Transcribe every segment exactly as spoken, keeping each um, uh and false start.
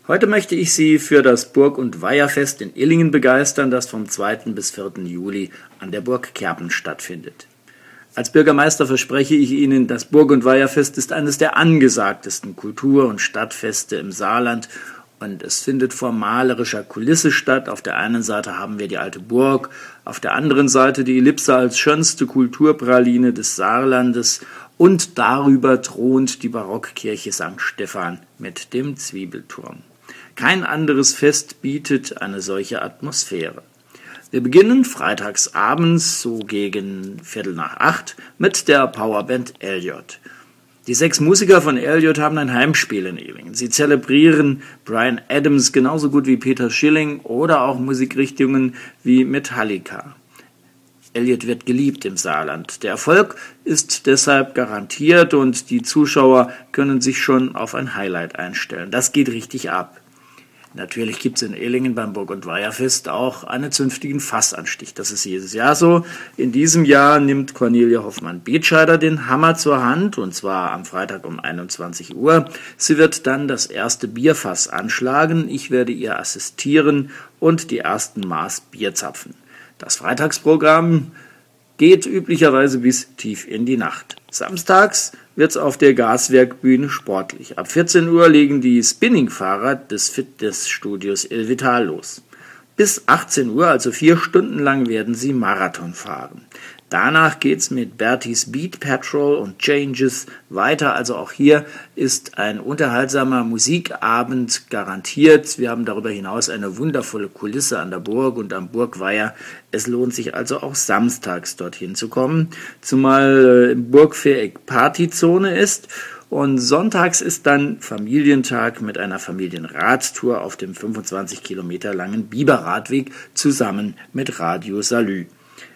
Heute möchte ich Sie für das Burg- und Weiherfest in Illingen begeistern, das vom zweiten bis vierten Juli an der Burg Kerpen stattfindet. Als Bürgermeister verspreche ich Ihnen, das Burg- und Weiherfest ist eines der angesagtesten Kultur- und Stadtfeste im Saarland und es findet vor malerischer Kulisse statt. Auf der einen Seite haben wir die alte Burg, auf der anderen Seite die Ellipse als schönste Kulturpraline des Saarlandes und darüber thront die Barockkirche Sankt Stephan mit dem Zwiebelturm. Kein anderes Fest bietet eine solche Atmosphäre. Wir beginnen freitags abends, so gegen Viertel nach acht, mit der Powerband Elliott. Die sechs Musiker von Elliott haben ein Heimspiel in Illingen. Sie zelebrieren Bryan Adams genauso gut wie Peter Schilling oder auch Musikrichtungen wie Metallica. Elliott wird geliebt im Saarland. Der Erfolg ist deshalb garantiert und die Zuschauer können sich schon auf ein Highlight einstellen. Das geht richtig ab. Natürlich gibt es in Illingen beim Burg- und Weiherfest auch einen zünftigen Fassanstich. Das ist jedes Jahr so. In diesem Jahr nimmt Cornelia Hoffmann-Betscheider den Hammer zur Hand, und zwar am Freitag um einundzwanzig Uhr. Sie wird dann das erste Bierfass anschlagen. Ich werde ihr assistieren und die ersten Maß Bier zapfen. Das Freitagsprogramm geht üblicherweise bis tief in die Nacht. Samstags wird's auf der Gaswerkbühne sportlich. Ab vierzehn Uhr legen die Spinningfahrer des Fitnessstudios Elvital los. Bis achtzehn Uhr, also vier Stunden lang, werden sie Marathon fahren. Danach geht's mit Bertie's Beat Patrol und Changes weiter. Also auch hier ist ein unterhaltsamer Musikabend garantiert. Wir haben darüber hinaus eine wundervolle Kulisse an der Burg und am Burgweiher. Es lohnt sich also auch samstags dorthin zu kommen, zumal im Burgviereck Partyzone ist. Und sonntags ist dann Familientag mit einer Familienradtour auf dem fünfundzwanzig Kilometer langen Biberradweg zusammen mit Radio Salü.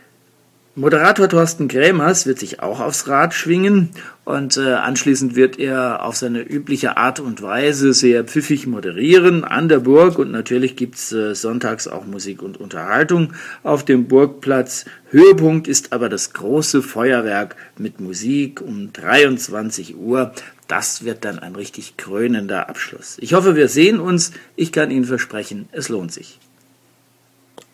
Moderator Thorsten Krämers wird sich auch aufs Rad schwingen und äh, anschließend wird er auf seine übliche Art und Weise sehr pfiffig moderieren an der Burg und natürlich gibt's äh, sonntags auch Musik und Unterhaltung auf dem Burgplatz. Höhepunkt ist aber das große Feuerwerk mit Musik um dreiundzwanzig Uhr. Das wird dann ein richtig krönender Abschluss. Ich hoffe, wir sehen uns. Ich kann Ihnen versprechen, es lohnt sich.